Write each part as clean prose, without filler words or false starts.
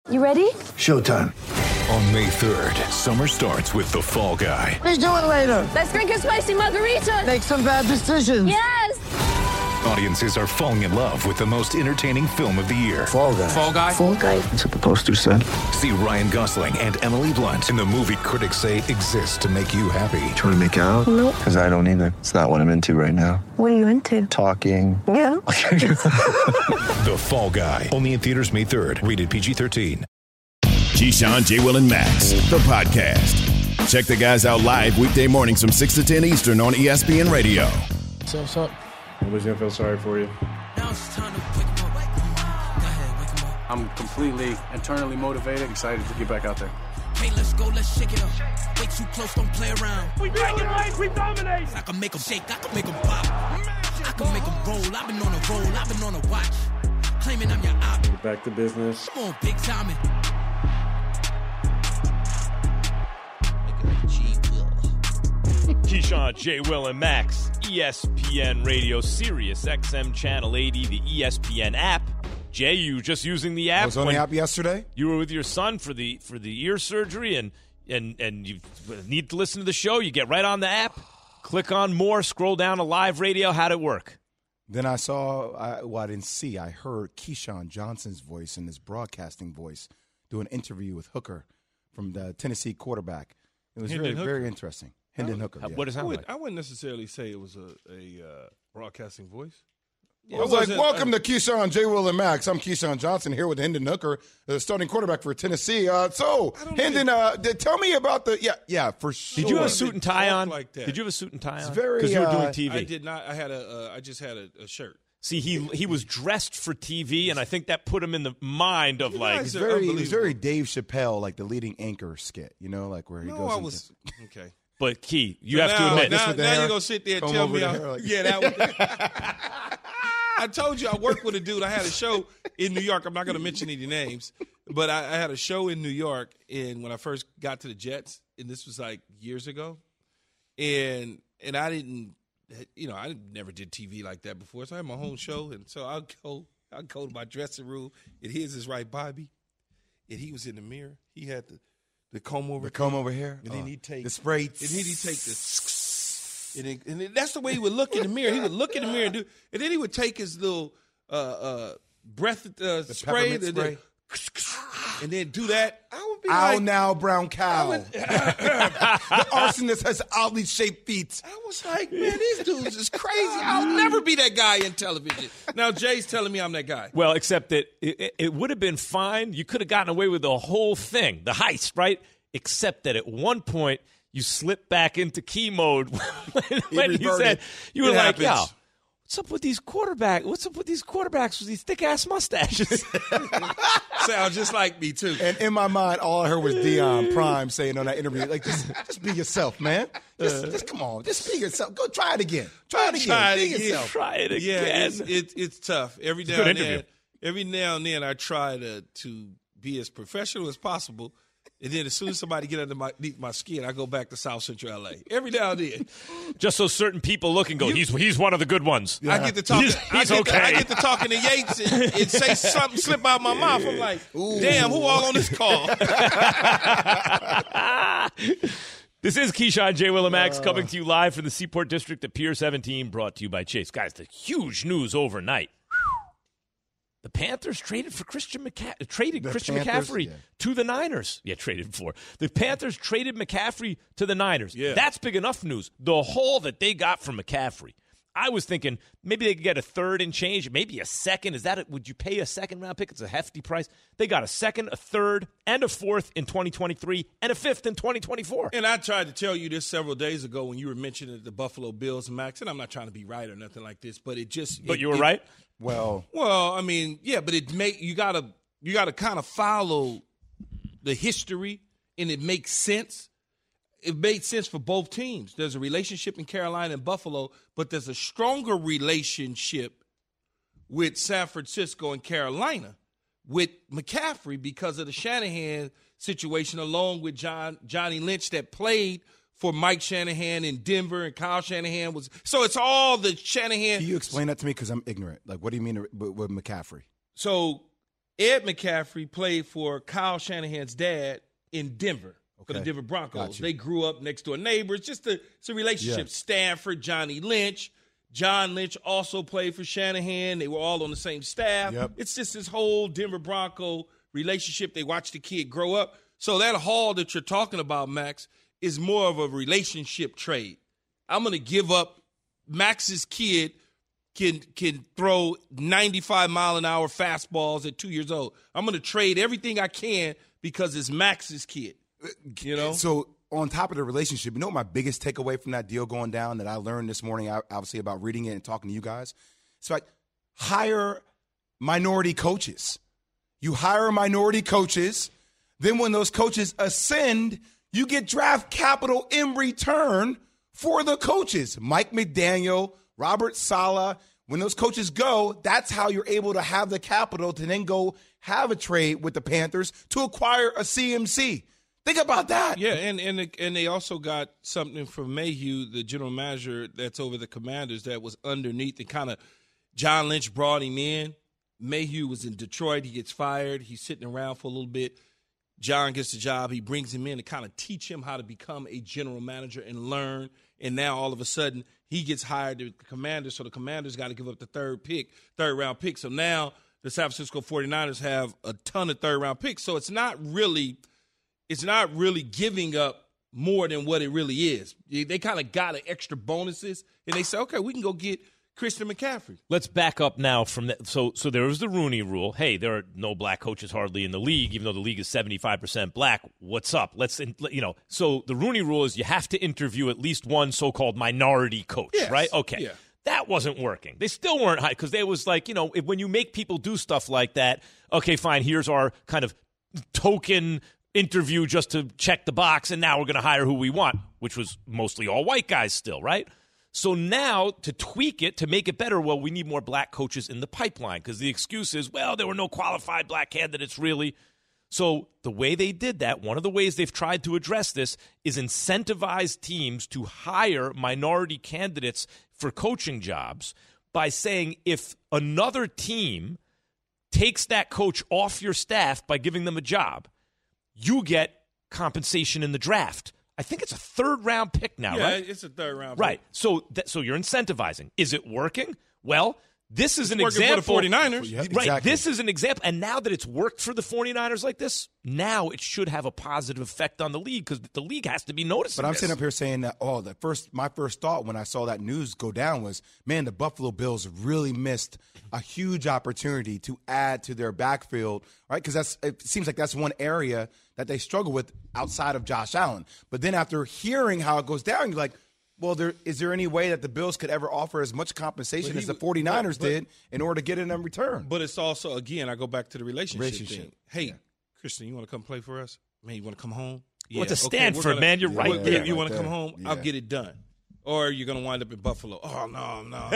You ready? Showtime. On May 3rd, summer starts with The Fall Guy. Let's do it later. Let's drink a spicy margarita. Make some bad decisions. Yes. Audiences are falling in love with the most entertaining film of the year. Fall Guy. Fall Guy? Fall Guy. That's what the poster said. See Ryan Gosling and Emily Blunt in the movie critics say exists to make you happy. Trying to make it out? Nope. Because I don't either. It's not what I'm into right now. What are you into? Talking. Yeah. The Fall Guy. Only in theaters May 3rd. Rated PG-13. Keyshawn, J. Will, and Max, the podcast. Check the guys out live weekday mornings from 6 to 10 Eastern on ESPN Radio. So what's up? Nobody's going to feel sorry for you. I'm completely internally motivated, excited to get back out there. Hey, let's go, let's shake it up. Way too close, don't play around. We dominate, we dominate. I can make them shake, I can make them pop. I can make them roll, I've been on a roll, I've been on a watch. Claiming I'm your op. Get back to business. Come on, big timing. Keyshawn, J. Will, and Max, ESPN Radio, Sirius XM Channel 80, the ESPN app. Jay, you just using the app? I was on the app yesterday. You were with your son for the ear surgery, and you need to listen to the show. You get right on the app, click on more, scroll down to live radio. How'd it work? Then I saw, I didn't see, I heard Keyshawn Johnson's voice and his broadcasting voice do an interview with Hooker from the Tennessee quarterback. It was very interesting. Hendon Hooker. What does it sound like? I wouldn't necessarily say it was a broadcasting voice. I was like, welcome to Keyshawn, J. Will, and Max. I'm Keyshawn Johnson here with Hendon Hooker, the starting quarterback for Tennessee. Hendon, tell me about the – for sure. Did you have a suit and tie on? Like that. Did you have a suit and tie on? It's very – because you were doing TV. I did not. I just had a shirt. See, he was dressed for TV, and I think that put him in the mind of it's very Dave Chappelle, like the leading anchor skit, like where he goes okay. But Key, you have to admit. Now you're going to sit there and tell me. I told you I worked with a dude. I had a show in New York. I'm not going to mention any names, but I had a show in New York and when I first got to the Jets, and this was like years ago, and I didn't, I never did TV like that before, so I had my own show, and so I'll go to my dressing room, and his is right by me, and he was in the mirror. He had the comb over here, and then he'd take the spray, and then he'd take and then that's the way he would look in the mirror. He would look in the mirror and then he would take his little breath spray, and then do that. I would be like, now, brown cow. The arsonist has oddly shaped feet. I was like, man, these dudes is crazy. I'll never be that guy in television. Now Jay's telling me I'm that guy. Well, except that it would have been fine. You could have gotten away with the whole thing, the heist, right? Except that at one point you slipped back into Key mode when you said you were like, "Yo, what's up with these quarterbacks? What's up with these quarterbacks with these thick ass mustaches?" Sounds just like me too. And in my mind, all I heard was Deion Prime saying on that interview, like, just be yourself, man. Just come on, just be yourself. Go try it again. Try it again. Be yourself. Try it again. Yeah, it's tough. Every now and then, I try to be as professional as possible. And then as soon as somebody get underneath my skin, I go back to South Central L.A. Every now and then. Just so certain people look and go, he's one of the good ones. Yeah. I get to talking. I get to talking to Yates and say something slip out my mouth. I'm like, damn, who all on this call? This is Keyshawn, J. Will, and Max coming to you live from the Seaport District at Pier 17, brought to you by Chase. Guys, the huge news overnight. The Panthers traded for Christian McCaffrey to the Niners. Yeah, traded for. The Panthers traded McCaffrey to the Niners. Yeah. That's big enough news. The haul that they got from McCaffrey. I was thinking maybe they could get a third and change, maybe a second. Would you pay a second-round pick? It's a hefty price. They got a second, a third, and a fourth in 2023, and a fifth in 2024. And I tried to tell you this several days ago when you were mentioning the Buffalo Bills, Max, and I'm not trying to be right or nothing like this, but it just – But you were right? Well, I mean, yeah, but you gotta kind of follow the history, and it makes sense. It made sense for both teams. There's a relationship in Carolina and Buffalo, but there's a stronger relationship with San Francisco and Carolina with McCaffrey because of the Shanahan situation, along with Johnny Lynch that played for Mike Shanahan in Denver, and Kyle Shanahan was – so it's all the Shanahan – Can you explain that to me because I'm ignorant? Like, what do you mean with McCaffrey? So Ed McCaffrey played for Kyle Shanahan's dad in Denver for the Denver Broncos. They grew up next door neighbors. It's a relationship. Yeah. Stanford, Johnny Lynch. John Lynch also played for Shanahan. They were all on the same staff. Yep. It's just this whole Denver Bronco relationship. They watch the kid grow up. So that haul that you're talking about, Max, is more of a relationship trade. I'm going to give up Max's kid can throw 95-mile-an-hour fastballs at 2 years old. I'm going to trade everything I can because it's Max's kid. You know? So on top of the relationship, you know what my biggest takeaway from that deal going down that I learned this morning, obviously, about reading it and talking to you guys? It's like hire minority coaches. You hire minority coaches. Then when those coaches ascend, you get draft capital in return for the coaches. Mike McDaniel, Robert Saleh. When those coaches go, that's how you're able to have the capital to then go have a trade with the Panthers to acquire a CMC. Think about that. Yeah, and they also got something from Mayhew, the general manager that's over the Commanders, that was underneath and kind of John Lynch brought him in. Mayhew was in Detroit. He gets fired. He's sitting around for a little bit. John gets the job. He brings him in to kind of teach him how to become a general manager and learn. And now all of a sudden he gets hired to the Commanders, so the Commanders got to give up the third-round pick. So now the San Francisco 49ers have a ton of third-round picks. So it's not really giving up more than what it really is. They kind of got extra bonuses, and they say, okay, we can go get Christian McCaffrey. Let's back up now from that. So there was the Rooney Rule. Hey, there are no black coaches hardly in the league, even though the league is 75% black. What's up? So the Rooney Rule is you have to interview at least one so-called minority coach, yes. Right? Okay. Yeah. That wasn't working. They still weren't high because they was like, when you make people do stuff like that, okay, fine, here's our kind of token interview just to check the box, and now we're going to hire who we want, which was mostly all white guys still, right? So now to tweak it, to make it better, well, we need more black coaches in the pipeline because the excuse is, well, there were no qualified black candidates really. So the way they did that, one of the ways they've tried to address this is incentivize teams to hire minority candidates for coaching jobs by saying if another team takes that coach off your staff by giving them a job, you get compensation in the draft. I think it's a third-round pick now, right? Yeah, it's a third-round pick. Right. So you're incentivizing. Is it working? Well, this is an working example. For the 49ers. Yeah, right. exactly. This is an example. And now that it's worked for the 49ers like this, now it should have a positive effect on the league because the league has to be noticing But I'm this. sitting up here saying that, my first thought when I saw that news go down was, man, the Buffalo Bills really missed a huge opportunity to add to their backfield, right? Because it seems like that's one area that they struggle with outside of Josh Allen. But then after hearing how it goes down, you're like, well, is there any way that the Bills could ever offer as much compensation as the 49ers did in order to get it in return? But it's also, again, I go back to the relationship thing. Hey, Christian, you want to come play for us? Man, you want to come home? Yeah. Well, it's a Stanford, man. You're right there. You want to come home? Yeah. I'll get it done. Or you're going to wind up in Buffalo. Oh, no.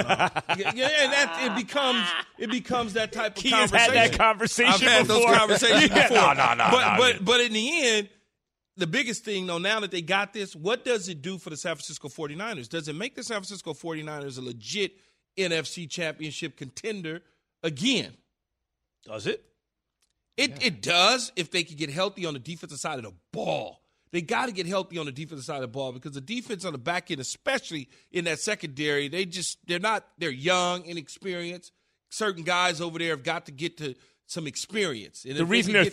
And it becomes that type of conversation. Had that conversation I've had before. those conversations before. No. But in the end, the biggest thing, though, now that they got this, what does it do for the San Francisco 49ers? Does it make the San Francisco 49ers a legit NFC championship contender again? Does it? It does if they could get healthy on the defensive side of the ball. They got to get healthy on the defensive side of the ball because the defense on the back end, especially in that secondary, they're young, inexperienced. Certain guys over there have got to get to some experience. And the reason they're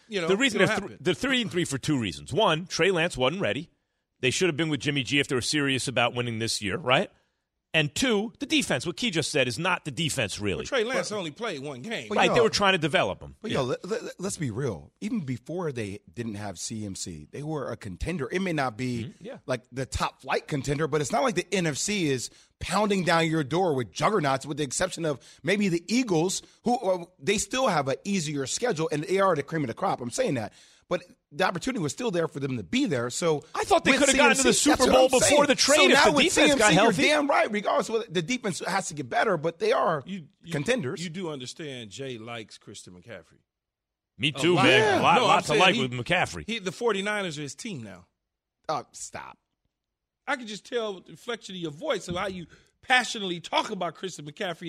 3-3 for two reasons. One, Trey Lance wasn't ready. They should have been with Jimmy G if they were serious about winning this year, right? And two, the defense. What Key just said is not the defense, really. Well, Trey Lance only played one game. Right, they were trying to develop him. But, let's be real. Even before they didn't have CMC, they were a contender. It may not be like the top flight contender, but it's not like the NFC is pounding down your door with juggernauts, with the exception of maybe the Eagles, who they still have an easier schedule, and they are the cream of the crop. I'm saying that. But the opportunity was still there for them to be there. So I thought they could have gotten to the Super Bowl before the trade if the defense got healthy. You're damn right. Regardless of the defense has to get better, but they are contenders. You do understand Jay likes Christian McCaffrey. Me too, man. A lot to like with McCaffrey. The 49ers are his team now. Stop. I can just tell with the inflection of your voice of how you passionately talk about Christian McCaffrey that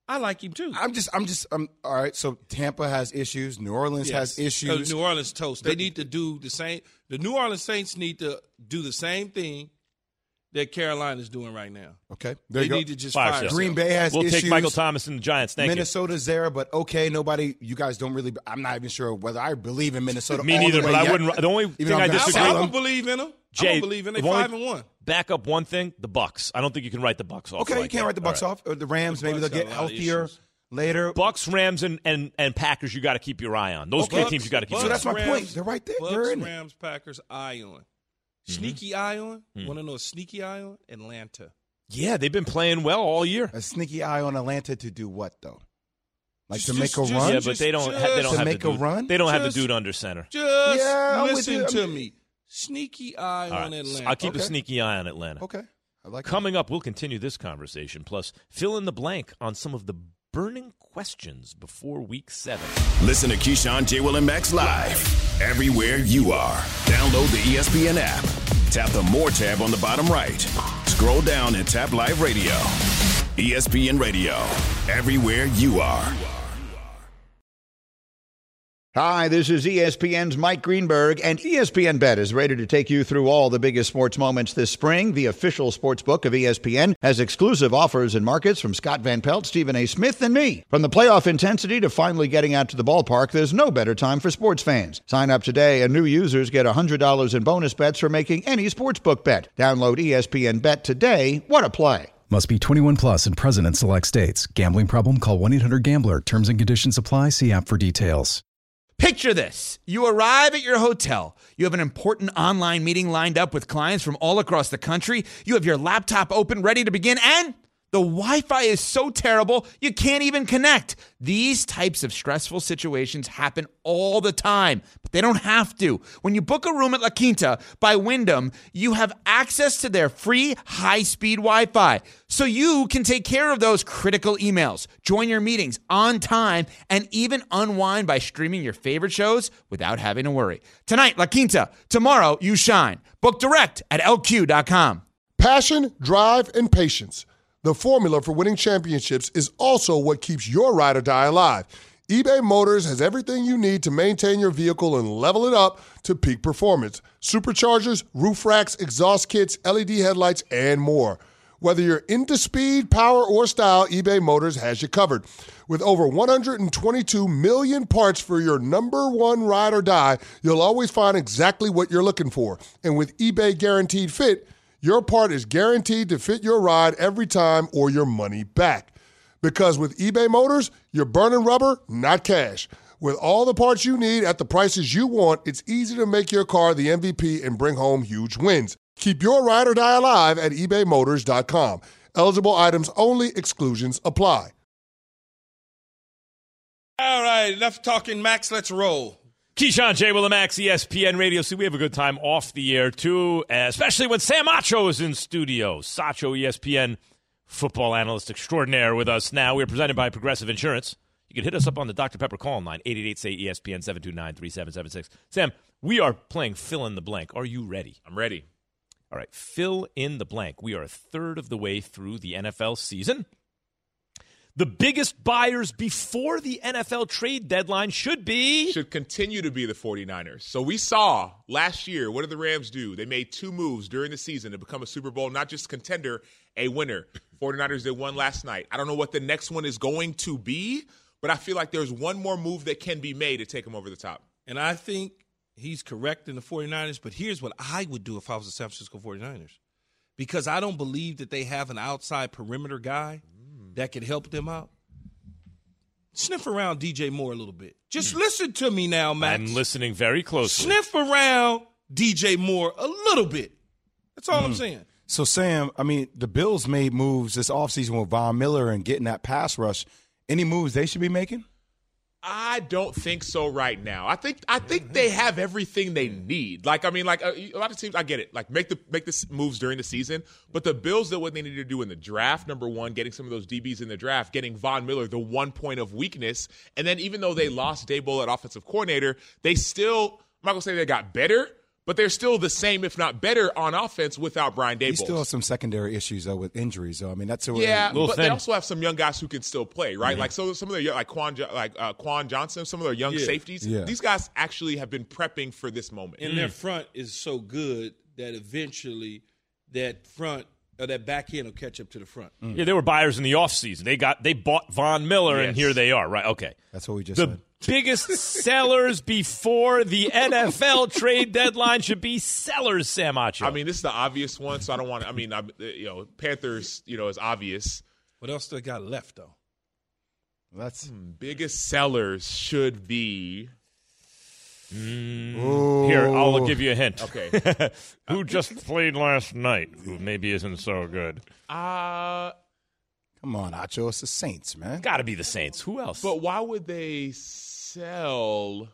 I like him too. I'm all right. So Tampa has issues. New Orleans has issues. New Orleans toast. They need to do the same. The New Orleans Saints need to do the same thing that Carolina's doing right now. Okay. They need to just fire. Green Bay has issues. We'll take Michael Thomas and the Giants. Thank Minnesota's there, but okay, you guys don't really, I'm not even sure whether I believe in Minnesota. Me neither, but I wouldn't. The only thing I disagree I with. don't believe in them. Jay, I don't believe in them. They're 5-1. Back up one thing, the Bucks. I don't think you can write the Bucks off. Okay, like you can't write the Bucks off. Or the Rams, maybe they'll get healthier later. Bucks, Rams, and Packers, you got to keep your eye on. Those three teams you got to keep your eye on. So that's my point. They're right there. Bucks, Rams, Packers, eye on. Sneaky eye on? Want to know a sneaky eye on? Atlanta. Yeah, they've been playing well all year. A sneaky eye on Atlanta to do what, though? Like to make a run? Yeah, but they don't have make a run? They don't have the dude under center. Just listen to me. Sneaky eye on Atlanta. I'll keep a sneaky eye on Atlanta. Okay. I like Coming up, we'll continue this conversation, plus fill in the blank on some of the burning questions before Week 7. Listen to Keyshawn, J. Will, and Max live everywhere you are. Download the ESPN app. Tap the More tab on the bottom right. Scroll down and tap Live Radio. ESPN Radio, everywhere you are. Hi, this is ESPN's Mike Greenberg, and ESPN Bet is ready to take you through all the biggest sports moments this spring. The official sports book of ESPN has exclusive offers and markets from Scott Van Pelt, Stephen A. Smith, and me. From the playoff intensity to finally getting out to the ballpark, there's no better time for sports fans. Sign up today, and new users get $100 in bonus bets for making any sportsbook bet. Download ESPN Bet today. What a play. Must be 21 plus and present in select states. Gambling problem? Call 1-800-GAMBLER. Terms and conditions apply. See app for details. Picture this. You arrive at your hotel. You have an important online meeting lined up with clients from all across the country. You have your laptop open, ready to begin, and the Wi-Fi is so terrible, you can't even connect. These types of stressful situations happen all the time, but they don't have to. When you book a room at La Quinta by Wyndham, you have access to their free high-speed Wi-Fi, so you can take care of those critical emails, join your meetings on time, and even unwind by streaming your favorite shows without having to worry. Tonight, La Quinta. Tomorrow, you shine. Book direct at LQ.com. Passion, drive, and patience. The formula for winning championships is also what keeps your ride or die alive. eBay Motors has everything you need to maintain your vehicle and level it up to peak performance. Superchargers, roof racks, exhaust kits, LED headlights, and more. Whether you're into speed, power, or style, eBay Motors has you covered. With over 122 million parts for your number one ride or die, you'll always find exactly what you're looking for. And with eBay Guaranteed Fit, your part is guaranteed to fit your ride every time or your money back. Because with eBay Motors, you're burning rubber, not cash. With all the parts you need at the prices you want, it's easy to make your car the MVP and bring home huge wins. Keep your ride or die alive at ebaymotors.com. Eligible items only. Exclusions apply. All right, enough talking, Max. Let's roll. Keyshawn, J. Will, and Max, ESPN Radio. See, we have a good time off the air, too, especially when Sam Acho is in studio. Sacho, ESPN football analyst extraordinaire with us now. We're presented by Progressive Insurance. You can hit us up on the Dr. Pepper call line, 888-SAY-ESPN, 729-3776. Sam, we are playing fill in the blank. Are you ready? I'm ready. All right, fill in the blank. We are a third of the way through the NFL season. The biggest buyers before the NFL trade deadline should continue to be the 49ers. So we saw last year, what did the Rams do? They made 2 moves during the season to become a Super Bowl, not just contender, a winner. 49ers did one last night. I don't know what the next one is going to be, but I feel like there's one more move that can be made to take them over the top. And I think he's correct in the 49ers, but here's what I would do if I was the San Francisco 49ers. Because I don't believe that they have an outside perimeter guy that can help them out. Sniff around DJ Moore a little bit. Just listen to me now, Max. I'm listening very closely. Sniff around DJ Moore a little bit. That's all I'm saying. So, Sam, I mean, the Bills made moves this offseason with Von Miller and getting that pass rush. Any moves they should be making? I don't think so right now. I think they have everything they need. Like, I mean, like a lot of teams, I get it. Like, make the moves during the season. But the Bills did what they needed to do in the draft. Number one, getting some of those DBs in the draft, getting Von Miller, the one point of weakness. And then even though they lost Daboll at offensive coordinator, they still, I'm not going to say they got better, but they're still the same, if not better, on offense without Brian Daboll. He still has some secondary issues, though, with injuries. So, I mean, that's but they also have some young guys who can still play, right? Mm-hmm. Like some of their Quan Johnson, some of their young safeties. Yeah. These guys actually have been prepping for this moment. And their front is so good that eventually that front or that back end will catch up to the front. Mm. Yeah, they were buyers in the offseason. They bought Von Miller, and here they are. Right? Okay, that's what we just said. Biggest sellers before the NFL trade deadline should be sellers, Sam Acho. I mean, this is the obvious one, so I don't want to. I mean, Panthers, is obvious. What else they got left, though? That's biggest sellers should be. Here, I'll give you a hint. Okay. Who just played last night? Who maybe isn't so good? Come on, Acho. It's the Saints, man. Got to be the Saints. Who else? But why would they sell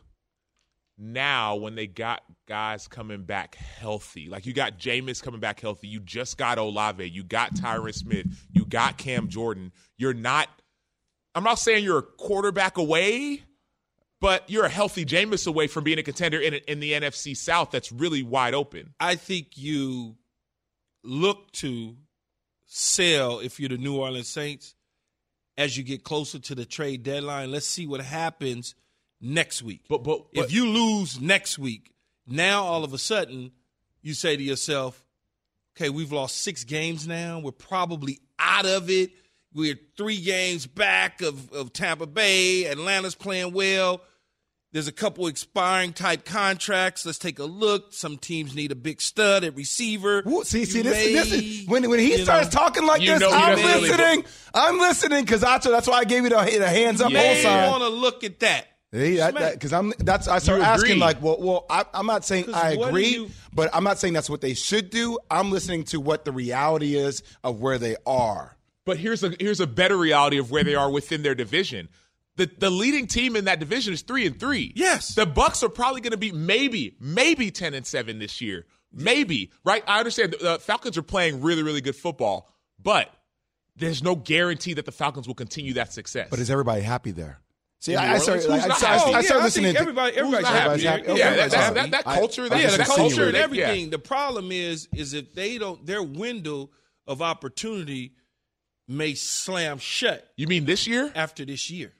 now when they got guys coming back healthy? Like, you got Jameis coming back healthy. You just got Olave. You got Tyron Smith. You got Cam Jordan. I'm not saying you're a quarterback away, but you're a healthy Jameis away from being a contender in the NFC South that's really wide open. I think you look to sell if you're the New Orleans Saints as you get closer to the trade deadline. Let's see what happens next week. But if you lose next week, now all of a sudden you say to yourself, okay, we've lost 6 games now. We're probably out of it. We're 3 games back of Tampa Bay. Atlanta's playing well. There's a couple expiring type contracts. Let's take a look. Some teams need a big stud at receiver. See, this is when he starts talking like this, I'm listening. I'm listening because that's why I gave you the hands up whole sign. You want to look at that. Because I start asking like, I'm not saying I agree, but I'm not saying that's what they should do. I'm listening to what the reality is of where they are. But here's a better reality of where they are within their division. The leading team in that division is 3-3. Yes. The Bucs are probably going to be maybe 10-7 this year. Maybe, right? I understand the Falcons are playing really, really good football, but there's no guarantee that the Falcons will continue that success. But is everybody happy there? See, I started listening. Everybody's happy. That culture. The culture and everything. Yeah. The problem is if they don't, their window of opportunity may slam shut. You mean this year? After this year.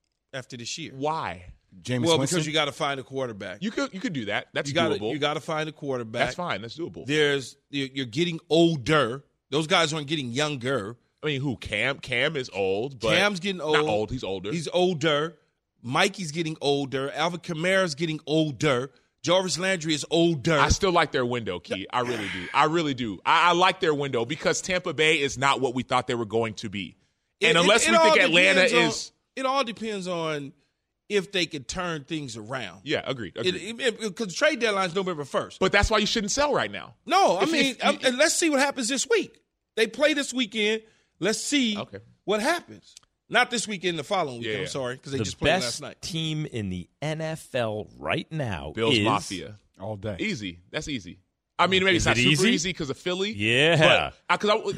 Why? Jameis Winston? Winston? Because you got to find a quarterback. You could do that. That's doable. You got to find a quarterback. That's fine. That's doable. You're getting older. Those guys aren't getting younger. I mean, who? Cam is old. But Cam's getting old. Not old. He's older. He's older. Mikey's getting older. Alvin Kamara's getting older. Jarvis Landry is older. I still like their window, Key. I really do. I like their window because Tampa Bay is not what we thought they were going to be. And unless we think Atlanta is. It all depends on if they could turn things around. Yeah, agreed. Because trade deadline's November 1st. But that's why you shouldn't sell right now. No, and let's see what happens this week. They play this weekend. Let's see what happens. Not this weekend, the following weekend. I'm sorry, because they just played last night. The best team in the NFL right now Bills is Mafia. All day. Easy. That's easy. I mean, maybe it's not super easy because of Philly. Yeah. Because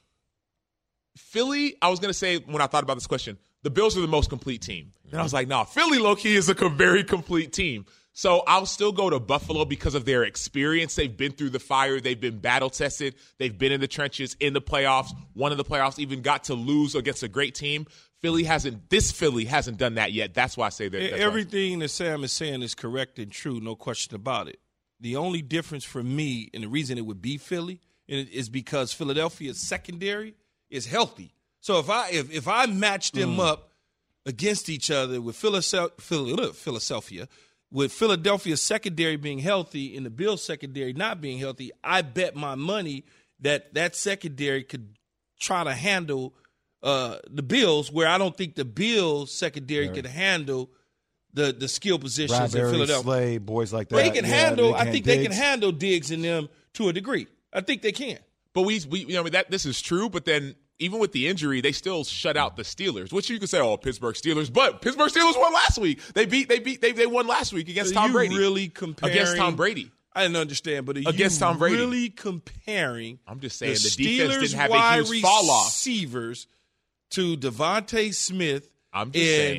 Philly, I was going to say when I thought about this question, the Bills are the most complete team. And I was like, Philly low-key is a very complete team. So I'll still go to Buffalo because of their experience. They've been through the fire. They've been battle-tested. They've been in the trenches, in the playoffs. One of the playoffs even got to lose against a great team. Philly hasn't done that yet. That's why I say that. Everything that Sam is saying is correct and true, no question about it. The only difference for me, and the reason it would be Philly, is because Philadelphia's secondary is healthy. So if I match them up against each other with Philadelphia, with Philadelphia's secondary being healthy and the Bills' secondary not being healthy, I bet my money that secondary could try to handle the Bills, where I don't think the Bills' secondary could handle the skill positions in Philadelphia. Slay, boys like that. They can handle. I think they can handle Diggs and them to a degree. I think they can. But this is true. But then, even with the injury, they still shut out the Steelers, which you could say, Pittsburgh Steelers. But Pittsburgh Steelers won last week. They won last week against Tom Brady. Really comparing against Tom Brady? I didn't understand, but against Tom Brady, really comparing? I'm just saying the defense didn't have a huge fall off. Receivers to Devontae Smith. I'm just saying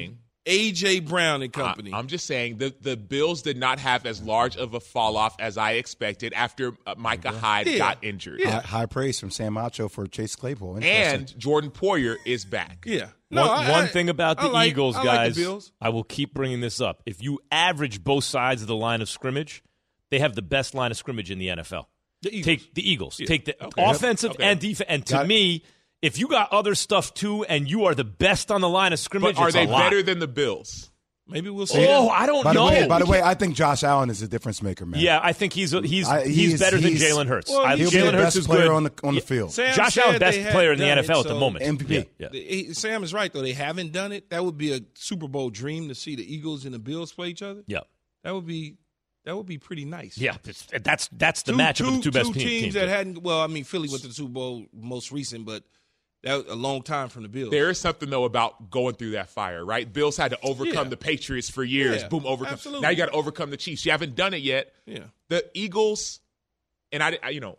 A.J. Brown and company. I'm just saying the Bills did not have as large of a fall off as I expected after Micah Hyde got injured. Yeah. High praise from Sam Acho for Chase Claypool. And Jordan Poyer is back. Yeah. One thing about the Eagles, guys, like the Bills. I will keep bringing this up. If you average both sides of the line of scrimmage, they have the best line of scrimmage in the NFL. Take the Eagles. Yeah. Take the offensive and defense. And to me, if you got other stuff too and you are the best on the line of scrimmage, but are it's they a lot. better than the Bills? Maybe we'll see. Oh, I don't know. By the way, I think Josh Allen is a difference maker, man. Yeah, I think he's better than Jalen Hurts. Well, he'll be the best player on the field. Josh Allen, best player in the NFL at the moment. MVP. Yeah. Sam is right, though. They haven't done it. That would be a Super Bowl dream to see the Eagles and the Bills play each other. Yeah. That would be pretty nice. Yeah, that's the matchup of the two best teams that hadn't. Well, I mean, Philly went to the Super Bowl most recent, but that was a long time from the Bills. There is something though about going through that fire, right? Bills had to overcome the Patriots for years. Yeah, boom, overcome. Absolutely. Now you got to overcome the Chiefs. You haven't done it yet. Yeah. The Eagles, and I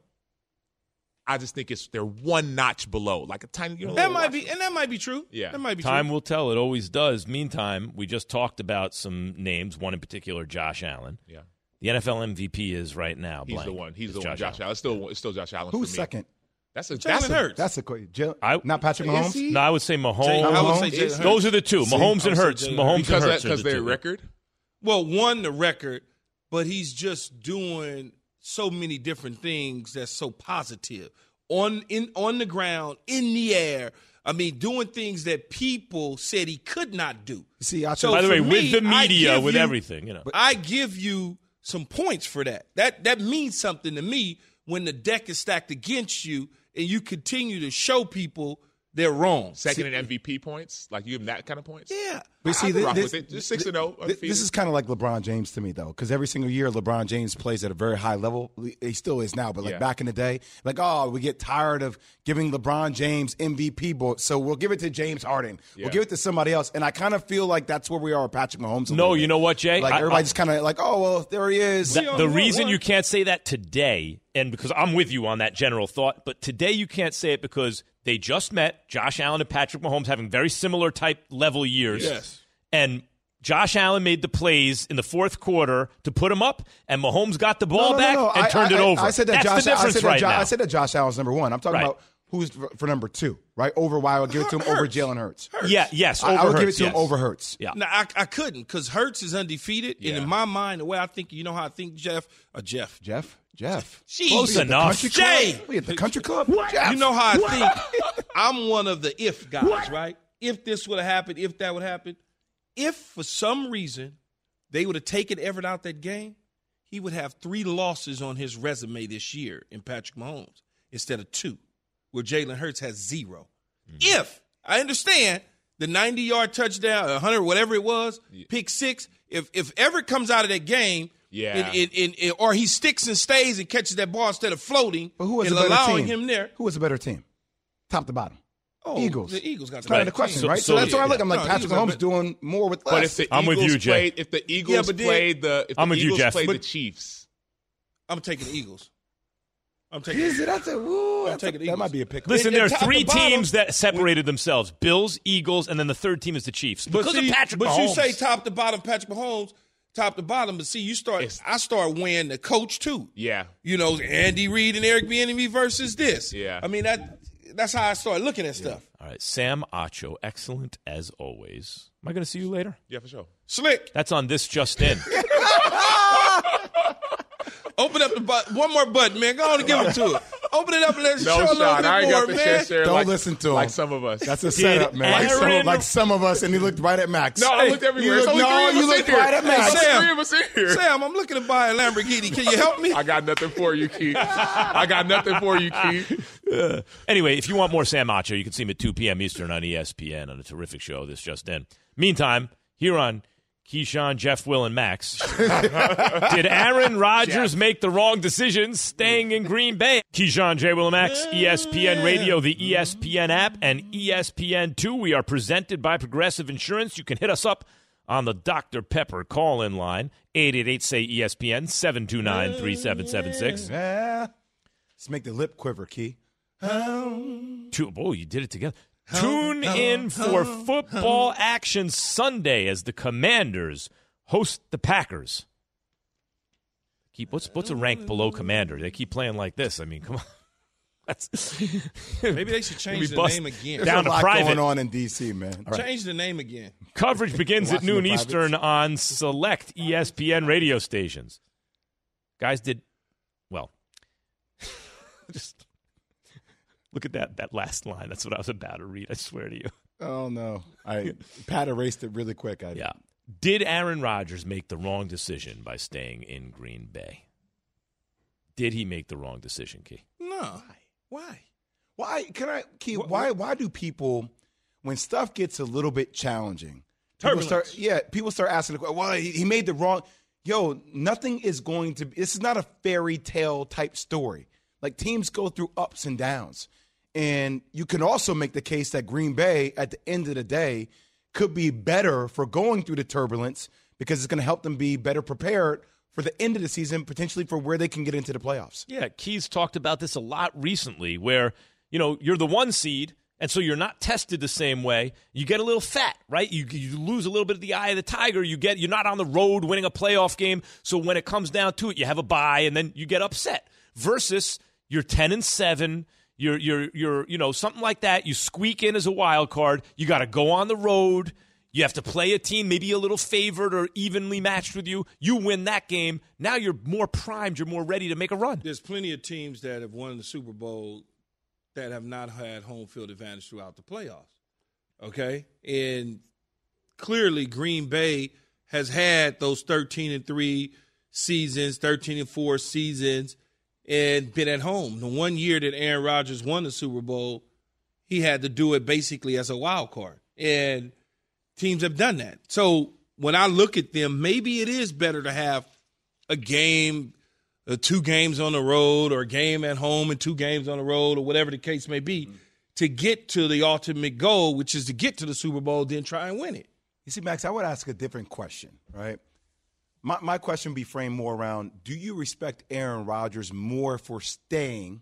just think they're one notch below, like a tiny. That might be true. Yeah, that might be Time true. will tell. It always does. Meantime, we just talked about some names. One in particular, Josh Allen. Yeah. The NFL MVP is right now. He's the one. He's the one. Josh Allen. It's still Josh Allen. Who's for me. second? Jalen Hurts. That's not Patrick Mahomes. No, I would say Mahomes. I would say Jalen Those are the two. Mahomes and Hurts. Mahomes and Hurts because their record. Well, the record, but he's just doing so many different things that's so positive on the ground, in the air. I mean, doing things that people said he could not do. See, by the way, with the media, with everything, I give you some points for that. That means something to me when the deck is stacked against you and you continue to show people they're wrong. Second in MVP points? Like you give them that kind of points? Yeah. But see, just 6-0. This is kind of like LeBron James to me, though, because every single year LeBron James plays at a very high level. He still is now, but back in the day, we get tired of giving LeBron James MVP, so we'll give it to James Harden. Yeah. We'll give it to somebody else. And I kind of feel like that's where we are with Patrick Mahomes. No, you know what, Jay? Like everybody just kind of like, oh, well, there he is. The reason you can't say that today, and because I'm with you on that general thought, but today you can't say it because they just met, Josh Allen and Patrick Mahomes having very similar type level years. Yes. And Josh Allen made the plays in the fourth quarter to put him up, and Mahomes got the ball back and turned it over. I said that That's the difference right now. I said that Josh Allen's number one. I'm talking about who's for number two, right? Over why I would give it to him over Jalen Hurts. Yeah, yes. I would give it to him over Hurts. Yeah. No, I couldn't because Hurts is undefeated. And in my mind, the way I think, you know how I think, Jeff? Jeez. Close enough. Jay. We at the country club? Jeff. You know how I think? I'm one of the if guys, right? If this would have happened, if that would happen. If for some reason they would have taken Everett out that game, he would have 3 losses on his resume this year in Patrick Mahomes instead of 2, where Jalen Hurts has 0. Mm-hmm. If, I understand, the 90-yard touchdown, 100, whatever it was, pick 6, if Everett comes out of that game, or he sticks and stays and catches that ball instead of floating, but who was and a better allowing team? him there. Who was a better team? Top to bottom. Oh, Eagles. The Eagles got the better question, right? So that's why I look. I'm like, Patrick Mahomes doing more with less. But if the Eagles played the Chiefs, I'm taking the Eagles. That might be a pick. Listen, there are 3 teams that separated themselves: Bills, Eagles, and then the third team is the Chiefs. Because of Patrick Mahomes. But you say top to bottom, Patrick Mahomes. Top to bottom, but see, I start weighing the coach too. Yeah, Andy Reid and Eric Bieniemy versus this. Yeah, I mean that's how I started looking at stuff. All right, Sam Acho, excellent as always. Am I going to see you later? Yeah, for sure. Slick. That's on This Just In. Open up the button. One more button, man. Go on and give it to it. Open it up and let's show a little Sean, bit I ain't more, got the man. chest there. Don't listen to him. Like some of us. That's a setup, man. Like some of us, and he looked right at Max. No, I looked everywhere. You looked right at Max. Three of us in here. Sam, I'm looking to buy a Lamborghini. Can you help me? I got nothing for you, Keith. Anyway, if you want more Sam Acho, you can see him at 2 p.m. Eastern on ESPN on a terrific show, This Just In. Meantime, here on Keyshawn, Jeff, Will, and Max. Did Aaron Rodgers make the wrong decision staying in Green Bay? Keyshawn, J. Will, and Max, ESPN Radio, the ESPN app, and ESPN2. We are presented by Progressive Insurance. You can hit us up on the Dr. Pepper call-in line, 888-SAY-ESPN, 729-3776. Yeah. Let's make the lip quiver, Key. Oh, you did it together. Tune in for football action Sunday as the Commanders host the Packers. What's a rank below Commander? They keep playing like this. I mean, come on. Maybe they should change the name again. There's a lot going on in D.C., man. Change the name again. Coverage begins at noon Eastern on select ESPN radio stations. Guys did well. Just look at that last line. That's what I was about to read. I swear to you. Oh no! Pat erased it really quick. Yeah. Did Aaron Rodgers make the wrong decision by staying in Green Bay? Did he make the wrong decision, Key? No. Why? Key? Why do people, when stuff gets a little bit challenging, people start asking, well, he made the wrong. Yo, nothing is going to. This is not a fairy tale type story. Like, teams go through ups and downs, and you can also make the case that Green Bay, at the end of the day, could be better for going through the turbulence because it's going to help them be better prepared for the end of the season, potentially for where they can get into the playoffs. Yeah, Key's talked about this a lot recently where, you're the 1 seed, and so you're not tested the same way. You get a little fat, right? You lose a little bit of the eye of the tiger. You're not on the road winning a playoff game, so when it comes down to it, you have a bye, and then you get upset. Versus you're 10-7, you're something like that. You squeak in as a wild card. You got to go on the road. You have to play a team maybe a little favored or evenly matched with you. You win that game. Now you're more primed. You're more ready to make a run. There's plenty of teams that have won the Super Bowl that have not had home field advantage throughout the playoffs. Okay? And clearly Green Bay has had those 13-3 seasons, 13-4 seasons, and been at home. The 1 year that Aaron Rodgers won the Super Bowl, he had to do it basically as a wild card. And teams have done that. So when I look at them, maybe it is better to have a game, 2 games on the road, or a game at home and 2 games on the road, or whatever the case may be, to get to the ultimate goal, which is to get to the Super Bowl, then try and win it. You see, Max, I would ask a different question, right? My question would be framed more around, do you respect Aaron Rodgers more for staying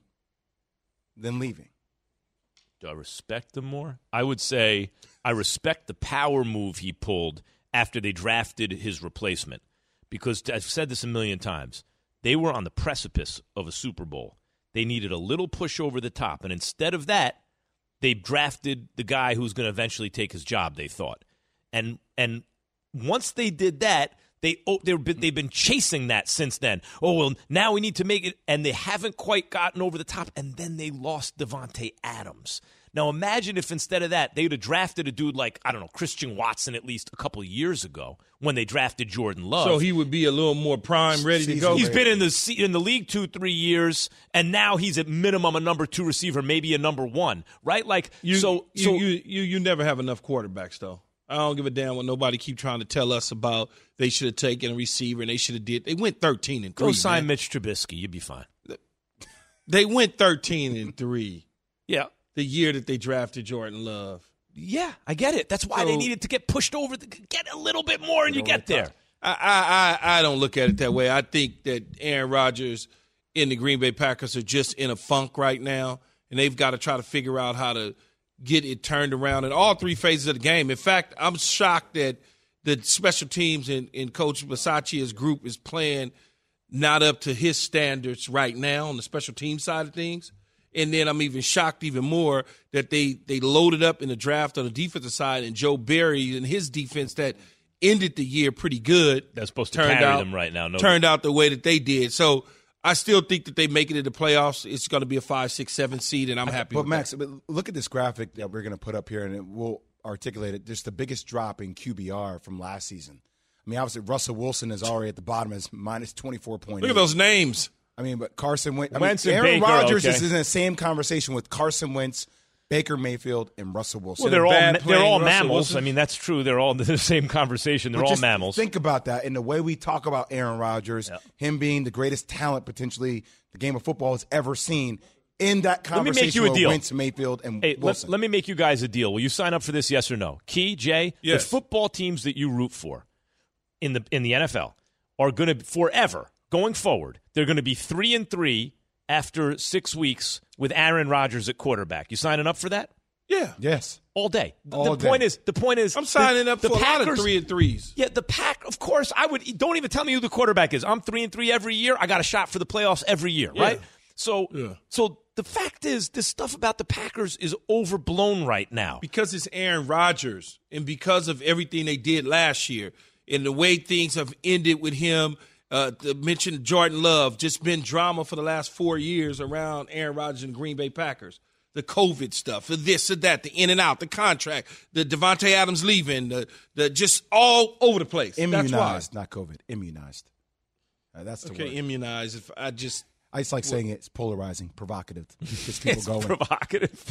than leaving? Do I respect him more? I would say I respect the power move he pulled after they drafted his replacement. Because I've said this a million times. They were on the precipice of a Super Bowl. They needed a little push over the top. And instead of that, they drafted the guy who's going to eventually take his job, they thought. And once they did that, they've been chasing that since then. Oh, well, now we need to make it. And they haven't quite gotten over the top. And then they lost Devontae Adams. Now, imagine if instead of that, they would have drafted a dude like, I don't know, Christian Watson at least a couple of years ago when they drafted Jordan Love. So he would be a little more prime, ready to go. He's been in the league 2-3 years, and now he's at minimum a number 2 receiver, maybe a number 1, right? Like you never have enough quarterbacks, though. I don't give a damn what nobody keep trying to tell us about. They should have taken a receiver and they should have did. They went 13-3. Go sign Mitch Trubisky. You'd be fine. They went 13-3. Yeah. The year that they drafted Jordan Love. Yeah, I get it. That's why they needed to get pushed over, get a little bit more, and you get there. I don't look at it that way. I think that Aaron Rodgers and the Green Bay Packers are just in a funk right now, and they've got to try to figure out how to get it turned around in all 3 phases of the game. In fact, I'm shocked that the special teams and Coach Bisaccia's group is playing not up to his standards right now on the special team side of things. And then I'm even shocked even more that they loaded up in the draft on the defensive side, and Joe Barry and his defense that ended the year pretty good. That's supposed to carry them right now. Turned out the way that they did. So I still think that they make it into the playoffs. It's going to be a 5, 6, 7 seed, and I'm happy with Max, that. But look at this graphic that we're going to put up here, and we'll articulate it. Just the biggest drop in QBR from last season. I mean, obviously, Russell Wilson is already at the bottom as minus 24.8. Look at those names. I mean, but Carson Wentz. Wentz and Aaron Rodgers is in the same conversation with Carson Wentz, Baker Mayfield, and Russell Wilson. Well, they're all mammals. Wilson. I mean, that's true. They're all in the same conversation. They're all mammals. Think about that. And the way we talk about Aaron Rodgers, him being the greatest talent potentially the game of football has ever seen, in that conversation, let me make you a deal. Wentz, Mayfield, and Wilson. Let me make you guys a deal. Will you sign up for this, yes or no? Key, Jay, yes. The football teams that you root for in the NFL are going to forever, going forward, they're going to be 3-3 after 6 weeks with Aaron Rodgers at quarterback. You signing up for that? Yeah. Yes. All day. All The point is, I'm signing up for the a lot of Packers, 3-and-3s. Yeah, the Pack. Of course, I would. Don't even tell me who the quarterback is. I'm 3-3 every year. I got a shot for the playoffs every year, right? So the fact is, this stuff about the Packers is overblown right now because it's Aaron Rodgers, and because of everything they did last year, and the way things have ended with him. To mention Jordan Love, just been drama for the last 4 years around Aaron Rodgers and the Green Bay Packers. The COVID stuff, the this or that, the in and out, the contract, the Devontae Adams leaving, the just all over the place. Immunized, not COVID. Immunized. That's the word. Immunized. I just like saying it's polarizing, provocative. Gets people it's going. Provocative.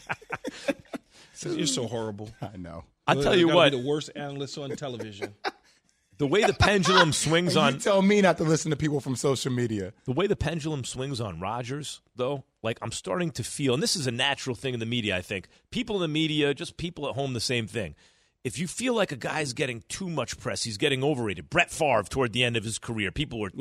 You're so horrible. I know. I'll tell you what. Be the worst analyst on television. The way the pendulum swings on. You tell me not to listen to people from social media. The way the pendulum swings on Rodgers, though, like I'm starting to feel, and this is a natural thing in the media, I think. People in the media, just people at home, the same thing. If you feel like a guy's getting too much press, he's getting overrated. Brett Favre toward the end of his career, people were,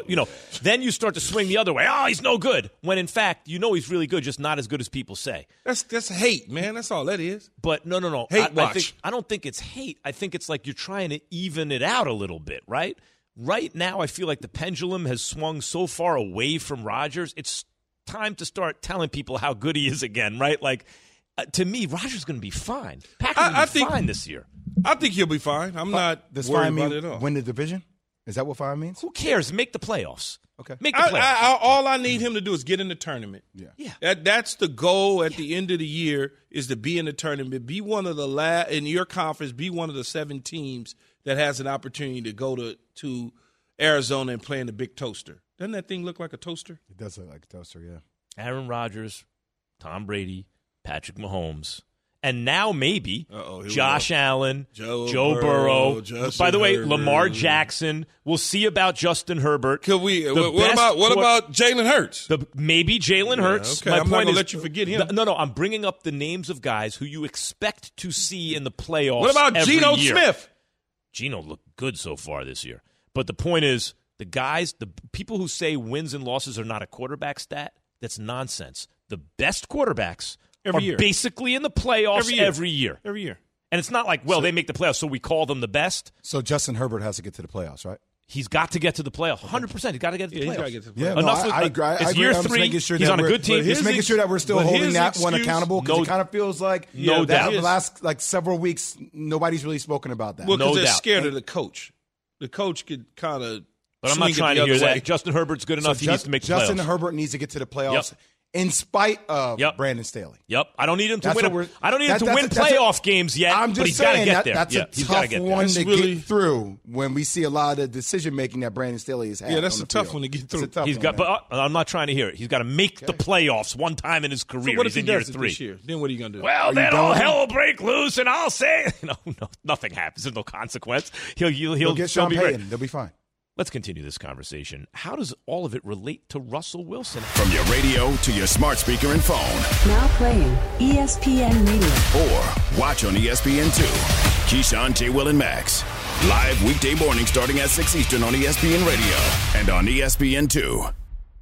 then you start to swing the other way. Oh, he's no good. When in fact, he's really good, just not as good as people say. That's hate, man. That's all that is. But no. Hate watch. I don't think it's hate. I think it's like you're trying to even it out a little bit, right? Right now, I feel like the pendulum has swung so far away from Rodgers. It's time to start telling people how good he is again, right? Like, to me, Rodgers is going to be fine. Packers will be fine this year. I think he'll be fine. I'm not worried about it at all. Win the division? Is that what fine means? Who cares? Make the playoffs. Okay. Make the playoffs. All I need him to do is get in the tournament. Yeah. That's the goal at the end of the year is to be in the tournament. Be one of the in your conference, be one of the 7 teams that has an opportunity to go to Arizona and play in the big toaster. Doesn't that thing look like a toaster? It does look like a toaster, yeah. Aaron Rodgers, Tom Brady, Patrick Mahomes, and now maybe Josh Allen, Joe Burrow. By the way, Lamar Jackson. We'll see about Justin Herbert. Could we? What about Jalen Hurts? Maybe Jalen Hurts. Okay, I'm not going to let you forget him. No. I'm bringing up the names of guys who you expect to see in the playoffs. What about Geno Smith? Geno looked good so far this year. But the point is, the people who say wins and losses are not a quarterback stat, that's nonsense. The best quarterbacks are basically in the playoffs every year. And it's not like, they make the playoffs, so we call them the best. So Justin Herbert has to get to the playoffs, right? He's got to get to the playoffs. 100%. He's got to get to the playoffs. He's got to get to the playoffs. I agree. It's year 3. He's on a good team. Just making sure that we're still holding that one accountable because it kind of feels like the last several weeks, nobody's really spoken about that. Well, because they're scared of the coach. The coach could kind of But I'm not trying to hear that. Justin Herbert's good enough. He needs to make the playoffs. Justin Herbert needs to get to the playoffs. In spite of Brandon Staley. I don't need him to win. I don't need him to win playoff games yet. I'm just but he's got to get there. That's a tough one to get through when we see a lot of decision making that Brandon Staley has had. Yeah, that's a tough one to get through. But I'm not trying to hear it. He's got to make the playoffs one time in his career. So what if he's he in does year it 3. this year? Then what are you going to do? Well, then all hell will break loose, and I'll say, no, nothing happens. There's no consequence. He'll get Sean Payton. They'll be fine. Let's continue this conversation. How does all of it relate to Russell Wilson? From your radio to your smart speaker and phone. Now playing ESPN Radio. Or watch on ESPN2. Keyshawn, J. Will, and Max. Live weekday morning starting at 6 Eastern on ESPN Radio and on ESPN2.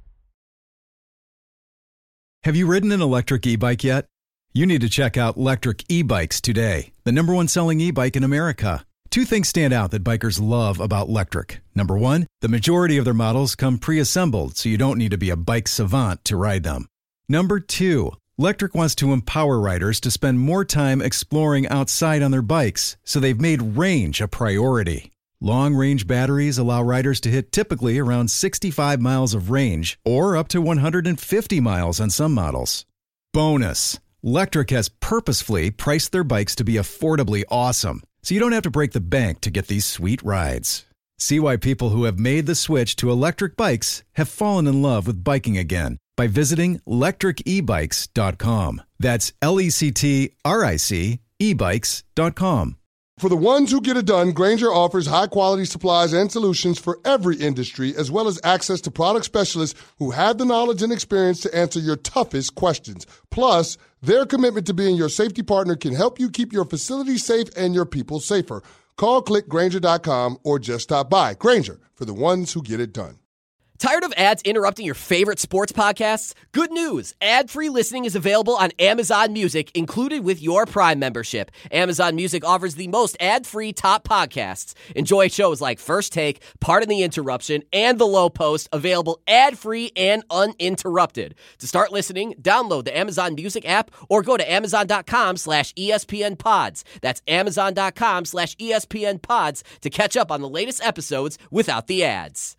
Have you ridden an electric e-bike yet? You need to check out Lectric E-Bikes today, the #1 selling e-bike in America. 2 things stand out that bikers love about Lectric. Number 1, the majority of their models come pre-assembled, so you don't need to be a bike savant to ride them. Number 2, Lectric wants to empower riders to spend more time exploring outside on their bikes, so they've made range a priority. Long-range batteries allow riders to hit typically around 65 miles of range, or up to 150 miles on some models. Bonus, Lectric has purposefully priced their bikes to be affordably awesome, so you don't have to break the bank to get these sweet rides. See why people who have made the switch to electric bikes have fallen in love with biking again by visiting lectricebikes.com. That's LECTRIC ebikes.com. For the ones who get it done, Grainger offers high-quality supplies and solutions for every industry, as well as access to product specialists who have the knowledge and experience to answer your toughest questions. Plus, their commitment to being your safety partner can help you keep your facility safe and your people safer. Call, click Grainger.com, or just stop by. Grainger, for the ones who get it done. Tired of ads interrupting your favorite sports podcasts? Good news! Ad-free listening is available on Amazon Music, included with your Prime membership. Amazon Music offers the most ad-free top podcasts. Enjoy shows like First Take, Pardon the Interruption, and The Low Post, available ad-free and uninterrupted. To start listening, download the Amazon Music app or go to amazon.com/ESPN Pods. That's amazon.com/ESPN Pods to catch up on the latest episodes without the ads.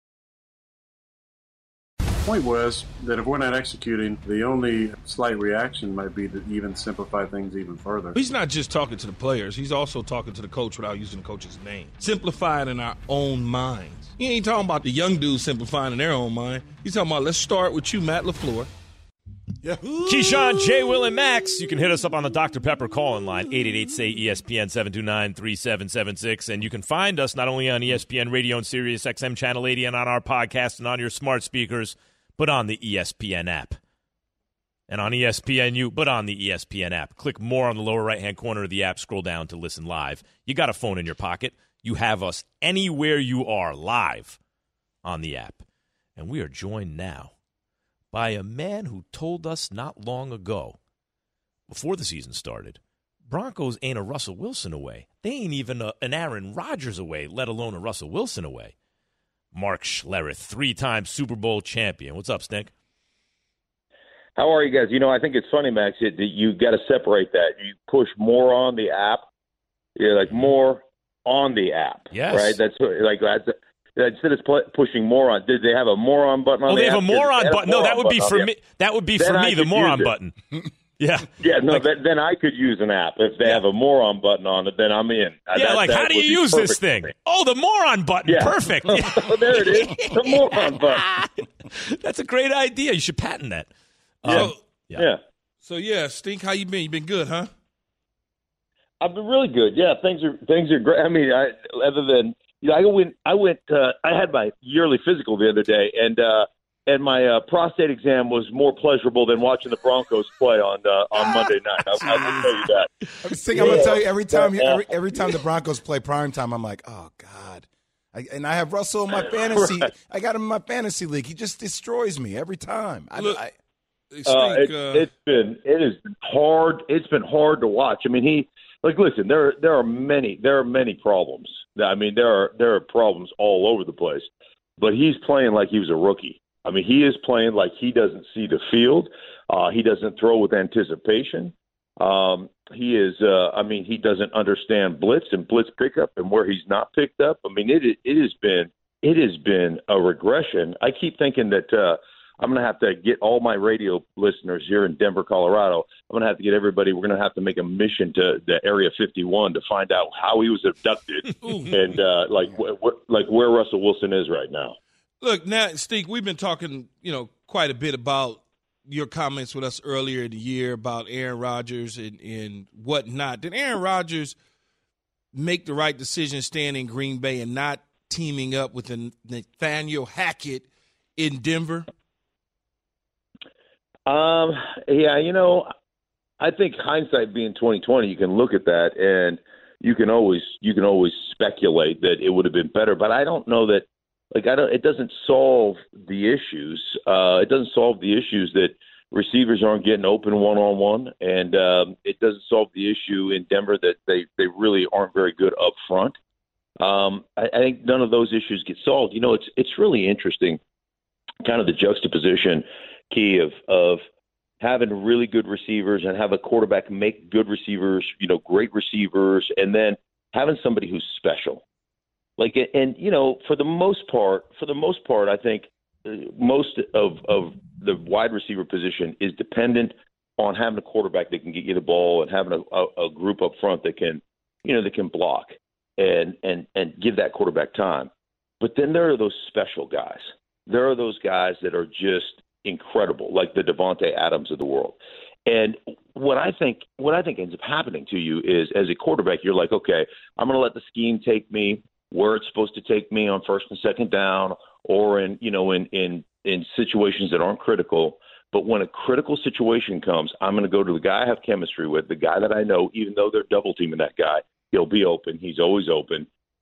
The point was that if we're not executing, the only slight reaction might be to even simplify things even further. He's not just talking to the players. He's also talking to the coach without using the coach's name. Simplify it in our own minds. He ain't talking about the young dudes simplifying in their own mind. He's talking about, let's start with you, Matt LaFleur. Yeah. Keyshawn, J. Will, and Max. You can hit us up on the Dr. Pepper call-in line, 888-SAY-ESPN, 729-3776. And you can find us not only on ESPN Radio and Sirius XM Channel 80 and on our podcast and on your smart speakers, but on the ESPN app. And on ESPNU, but on the ESPN app. Click more on the lower right-hand corner of the app. Scroll down to listen live. You got a phone in your pocket. You have us anywhere you are live on the app. And we are joined now by a man who told us not long ago, before the season started, Broncos ain't a Russell Wilson away. They ain't even an Aaron Rodgers away, let alone a Russell Wilson away. Mark Schlereth, three-time Super Bowl champion. What's up, Stink? How are you guys? You know, I think it's funny, Max, that you got to separate that. You push more on the app. You're like more on the app. Yes. Right? That's instead of pushing moron, did they have a moron button on the app? Oh, they have a moron button. No, that would be for me. That would be for me, the moron button. Yeah. Yeah, no, then I could use an app. If they have a moron button on it, then I'm in. Yeah, how do you use this thing? Oh, the moron button. Yeah. Perfect. Oh, there it is. The moron button. That's a great idea. You should patent that. Yeah. So, Stink, how you been? You been good, huh? I've been really good. Yeah, things are great. I mean, other than I had my yearly physical the other day, and my prostate exam was more pleasurable than watching the Broncos play on Monday night. I will tell you that. I'm going to tell you every time the Broncos play primetime, I'm like, oh God. And I have Russell in my fantasy. Right. I got him in my fantasy league. He just destroys me every time. It's been hard. It's been hard to watch. I mean, listen. There are many problems. I mean, there are problems all over the place. But he's playing like he was a rookie. I mean, he is playing like he doesn't see the field. He doesn't throw with anticipation. He doesn't understand blitz and blitz pickup and where he's not picked up. I mean, it has been a regression. I keep thinking that I'm going to have to get all my radio listeners here in Denver, Colorado. I'm going to have to get everybody. We're going to have to make a mission to the Area 51 to find out how he was abducted and where Russell Wilson is right now. Look, now, Steve, we've been talking, quite a bit about your comments with us earlier in the year about Aaron Rodgers and whatnot. Did Aaron Rodgers make the right decision staying in Green Bay and not teaming up with Nathaniel Hackett in Denver? I think hindsight being 20/20, you can look at that and you can always speculate that it would have been better. But I don't know that. It doesn't solve the issues. It doesn't solve the issues that receivers aren't getting open one-on-one, and it doesn't solve the issue in Denver that they really aren't very good up front. I think none of those issues get solved. It's really interesting, kind of the juxtaposition, Key, of having really good receivers and have a quarterback make good receivers, great receivers, and then having somebody who's special. For the most part, I think most of the wide receiver position is dependent on having a quarterback that can get you the ball and having a group up front that can block and give that quarterback time. But then there are those special guys. There are those guys that are just incredible, like the Devontae Adams of the world. And what I think ends up happening to you is, as a quarterback, you're like, okay, I'm going to let the scheme take me where it's supposed to take me on first and second down, or in situations that aren't critical. But when a critical situation comes, I'm going to go to the guy I have chemistry with, the guy that I know, even though they're double teaming that guy, he'll be open. He's always open.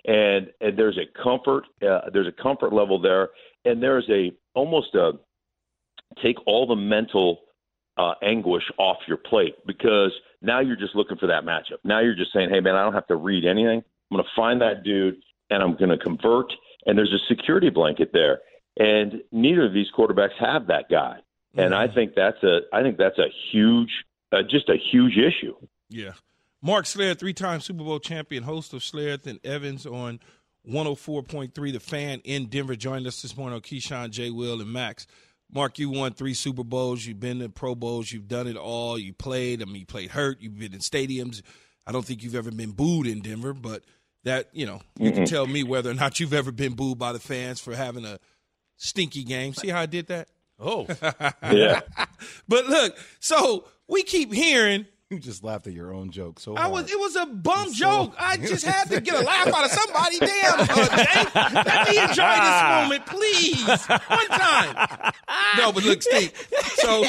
and there's a comfort level there, and there's almost a take all the mental anguish off your plate, because now you're just looking for that matchup. Now you're just saying, hey, man, I don't have to read anything. I'm going to find that dude, and I'm going to convert, and there's a security blanket there. And neither of these quarterbacks have that guy. And I think that's a huge issue. Yeah. Mark Schlereth, 3-time Super Bowl champion, host of Schlereth and Evans on 104.3 The Fan in Denver, joined us this morning on Keyshawn, J. Will, and Max. Mark, you won 3 Super Bowls. You've been to Pro Bowls. You've done it all. You played. You played hurt. You've been in stadiums. I don't think you've ever been booed in Denver, but that, you can tell me whether or not you've ever been booed by the fans for having a stinky game. See how I did that? Oh. Yeah. But look, so we keep hearing. You just laughed at your own joke. It was a bum joke. I just had to get a laugh out of somebody. Damn, Jay. Let me enjoy this moment, please. One time. No, but look, Steve. So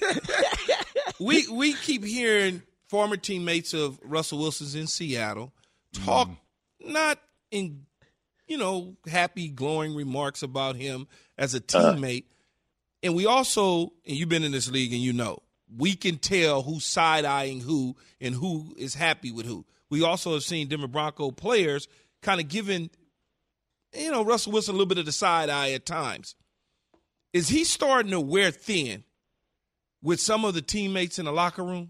we keep hearing former teammates of Russell Wilson's in Seattle talk not in, happy, glowing remarks about him as a teammate. And we also, and you've been in this league and we can tell who's side-eyeing who and who is happy with who. We also have seen Denver Bronco players kind of giving, Russell Wilson a little bit of the side eye at times. Is he starting to wear thin with some of the teammates in the locker room?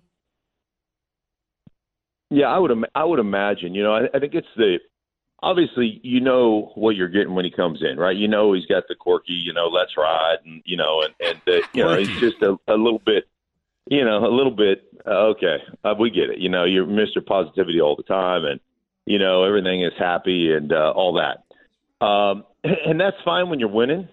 Yeah, I would imagine. I think it's obviously what you're getting when he comes in, right? He's got the quirky, let's ride, and he's just a little bit. Okay, we get it. You're Mr. Positivity all the time, and everything is happy and all that, and that's fine when you're winning.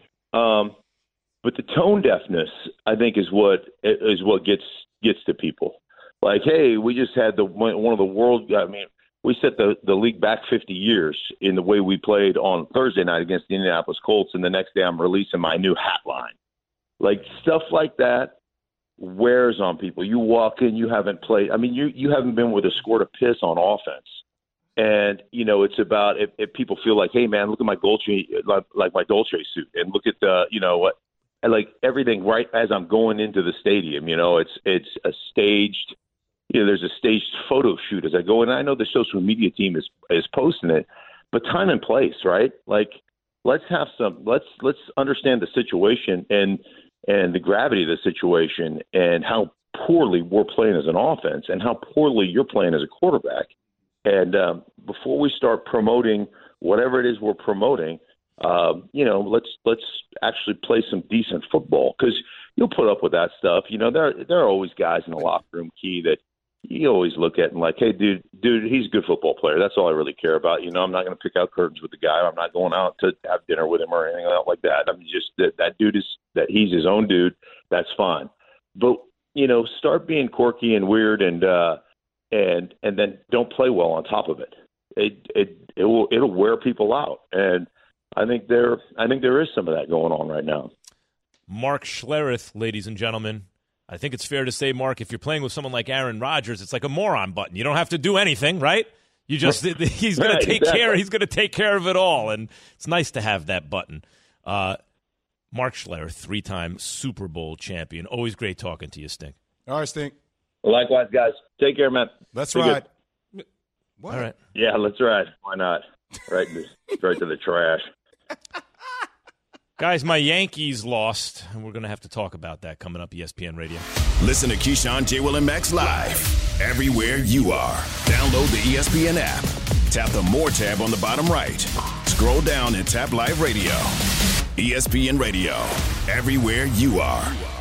But the tone deafness, I think, is what gets to people. Like, hey, we just had one of the world. I mean, we set the league back 50 years in the way we played on Thursday night against the Indianapolis Colts, and the next day I'm releasing my new hat line. Like, stuff like that wears on people. You walk in, you haven't played. I mean, you haven't been with a squirt of piss on offense. And, it's about if people feel like, hey, man, look at my Dolce, like my Dolce suit, and look at the, like everything right as I'm going into the stadium. It's a staged, there's a staged photo shoot as I go in. I know the social media team is posting it, but time and place, right? Like, let's understand the situation and the gravity of the situation and how poorly we're playing as an offense and how poorly you're playing as a quarterback. And before we start promoting whatever it is we're promoting, let's actually play some decent football, because you'll put up with that stuff. There are always guys in the locker room, Key, that you always look at and like, hey, dude, he's a good football player. That's all I really care about. I'm not going to pick out curtains with the guy. I'm not going out to have dinner with him or anything like that. I'm just that dude that he's his own dude. That's fine. But start being quirky and weird and then don't play well on top of it. It'll wear people out. And I think there is some of that going on right now. Mark Schlereth, ladies and gentlemen. I think it's fair to say, Mark, if you're playing with someone like Aaron Rodgers, it's like a moron button. You don't have to do anything, right? You just he's going to take care. He's going to take care of it all, and it's nice to have that button. Mark Schlereth, 3-time Super Bowl champion. Always great talking to you, Stink. All right, Stink. Likewise, guys. Take care, man. Let's ride. What? All right. Yeah, let's ride. Why not? Straight to the trash. Guys, my Yankees lost, and we're going to have to talk about that coming up, ESPN Radio. Listen to Keyshawn, J. Will, and Max live everywhere you are. Download the ESPN app. Tap the More tab on the bottom right. Scroll down and tap Live Radio. ESPN Radio, everywhere you are.